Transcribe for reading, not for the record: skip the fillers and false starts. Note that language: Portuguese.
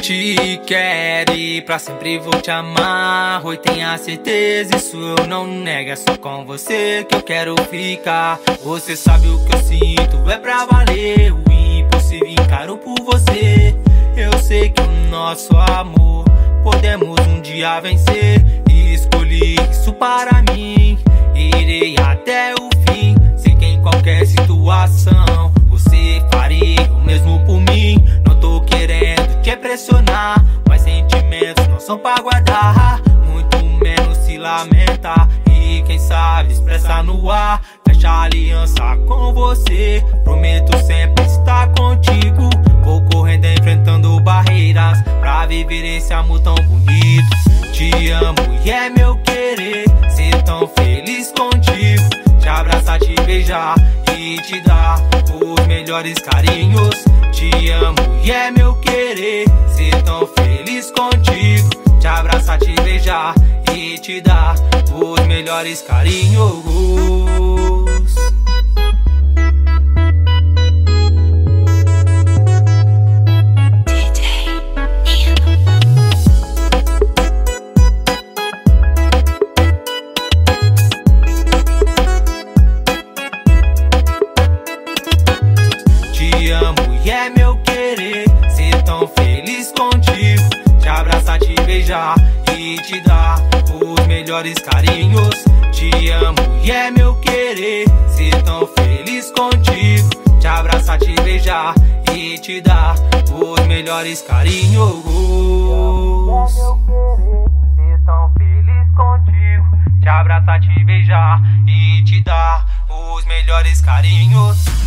Te quero e pra sempre vou te amar. Oi, tenha certeza, isso eu não nego. É só com você que eu quero ficar. Você sabe o que eu sinto, é pra valer. O impossível encaro por você. Eu sei que o nosso amor podemos um dia vencer. E escolhi isso para mim. Irei até o fim. Sei que em qualquer situação você faria o mesmo por mim. Não tô querendo te pressionar, mas sentimentos não são pra guardar, muito menos se lamentar. E quem sabe expressar no ar. Fecha aliança com você, prometo sempre estar contigo. Vou correndo enfrentando barreiras pra viver esse amor tão bonito. Te amo e é meu querer ser tão feliz contigo. Te abraçar, te beijar e te dar os melhores carinhos. Te amo e é meu querer ser tão feliz contigo. Te abraçar, te beijar e te dar os melhores carinhos. Te amo e é meu querer ser tão feliz contigo. Te abraçar, te beijar e te dar os melhores carinhos. Te amo e é meu querer ser tão feliz contigo. Te abraçar, te beijar e te dar os melhores carinhos. Ser tão feliz contigo. Te abraçar, te beijar e te dar os melhores carinhos.